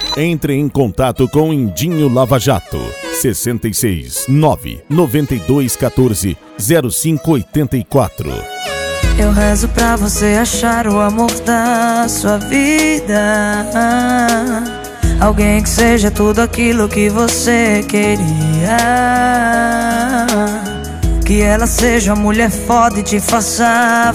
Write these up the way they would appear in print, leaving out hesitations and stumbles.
Entre em contato com Indinho Lava Jato. 66 9 92 14 0584. Eu rezo pra você achar o amor da sua vida, alguém que seja tudo aquilo que você queria, que ela seja uma mulher foda e te faça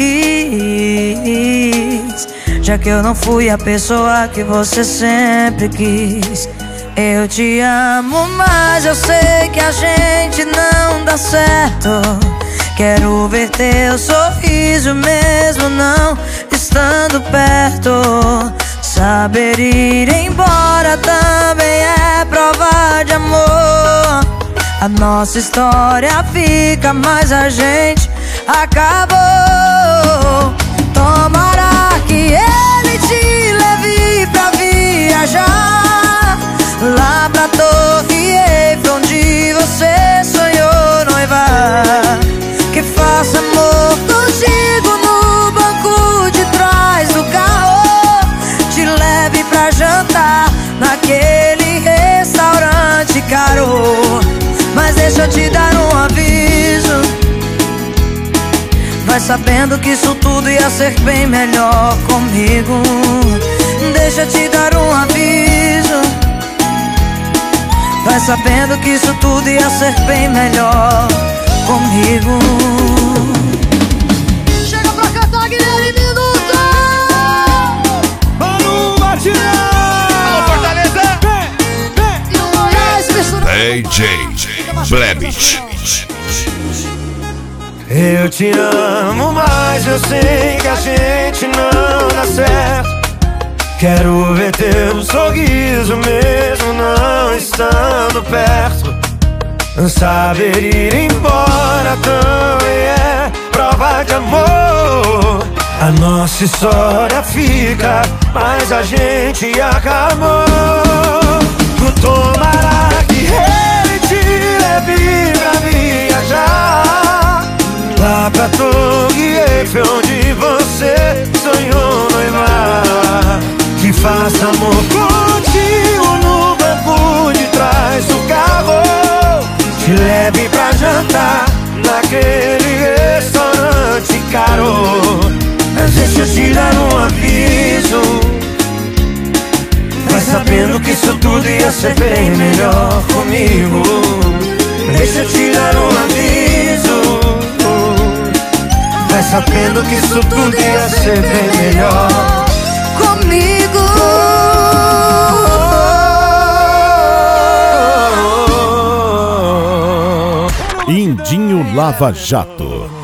feliz, já que eu não fui a pessoa que você sempre quis. Eu te amo, mas eu sei que a gente não dá certo. Quero ver teu sorriso mesmo não estando perto. Saber ir embora também é prova de amor. A nossa história fica, mas a gente acabou. Tomara que ele te leve pra viajar lá pra Torre Eiffel, onde você sonhou noivar. Que faça amor contigo no banco de trás do carro, te leve pra jantar naquele restaurante caro. Mas deixa eu te dar um aviso, vai sabendo que isso tudo ia ser bem melhor comigo. Deixa eu te dar um aviso, vai sabendo que isso tudo ia ser bem melhor comigo. Chega pra cantar, Guilherme Minuto! Mano Martinão! Alô, Fortaleza! DJ Blebit. Eu te amo, mas eu sei que a gente não dá certo. Quero ver teu sorriso mesmo não estando perto. Saber ir embora também é prova de amor. A nossa história fica, mas a gente acabou. Tomara que ele te leve pra viajar lá pra Torre Eiffel, onde você sonhou noivar. Que faça amor contigo no banco de trás do carro, te leve pra jantar naquele restaurante caro. Mas deixa eu te dar um aviso, vai sabendo que isso tudo ia ser bem melhor comigo. Deixa eu te dar um aviso, vai sabendo que isso tudo ia ser bem melhor comigo. Indinho Lava Jato.